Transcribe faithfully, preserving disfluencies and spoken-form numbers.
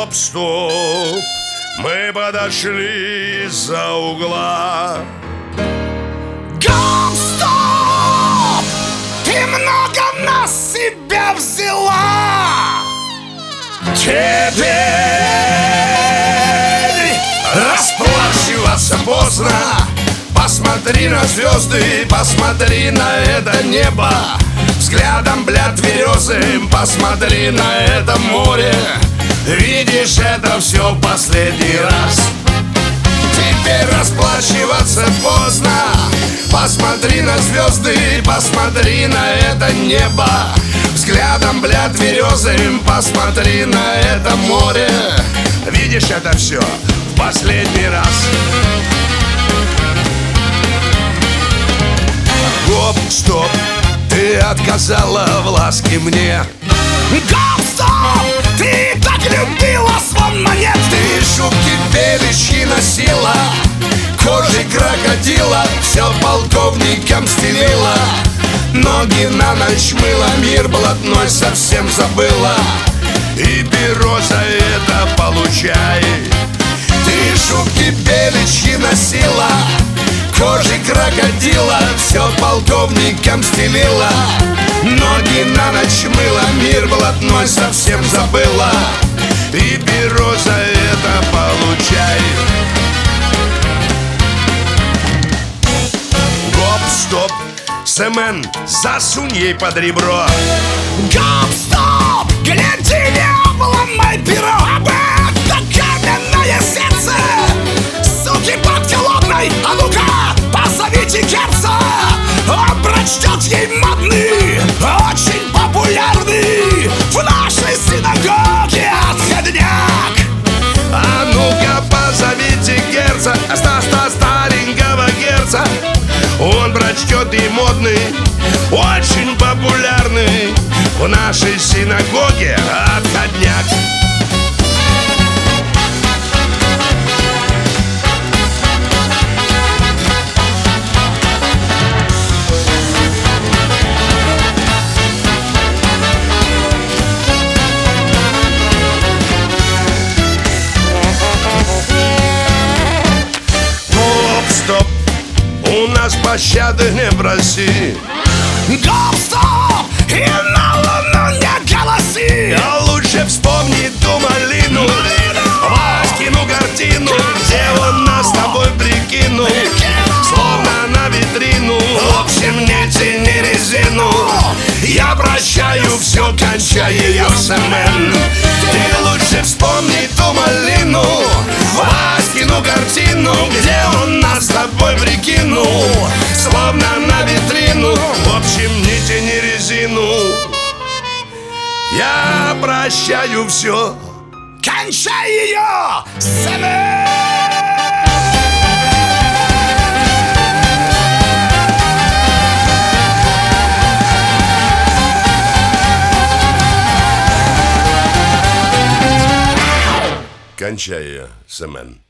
Гоп-стоп, мы подошли из-за угла. Гоп-стоп, ты много на себя взяла. Теперь расплачиваться поздно. Посмотри на звезды, посмотри на это небо. Взглядом, бля, тверезым, посмотри на это море. Видишь, это все в последний раз. Теперь расплачиваться поздно. Посмотри на звезды, посмотри на это небо. Взглядом, бля, тверезым, посмотри на это море. Видишь, это все в последний раз. Гоп-стоп, ты отказала в ласке мне. Гоп-стоп, ты так любила звон монет. Ты шубки беличьи носила, кожи крокодила, все полковникам стелила. Ноги на ночь мыла, мир блатной совсем забыла. И перо за это получай. Ты шубки беличьи носила, кожи крокодила, все полковникам стелила. Ноги на ночь мыла, мир блатной совсем забыла. И перо за это получай. Гоп-стоп, Семен, засунь ей под ребро. Гоп-стоп, гляди, не обломай перо. Об это каменное сердце, суки подколодной. А ну-ка, позовите Герца, он прочтет ей модный, очень популярный в нашей синагоге отходняк. А ну-ка, позовите Герца, ста-ста старенького Герца. Он прочтет и модный, очень популярный в нашей синагоге отходняк. Гоп-стоп, у нас пощады не проси. Гоп-стоп, и на луну не голоси. А лучше вспомни ту малину, Васькину картину, где он нас с тобой прикинул, словно на витрину. В общем, не тяни резину, я прощаю все, кончай ее, Семен. Ты лучше вспомни ту малину, Васькину картину, где он нас с тобой прикинул, словно на витрину. В общем, не тяни резину, я прощаю все. Кончай ее, Семен! Кончай ее, Семен.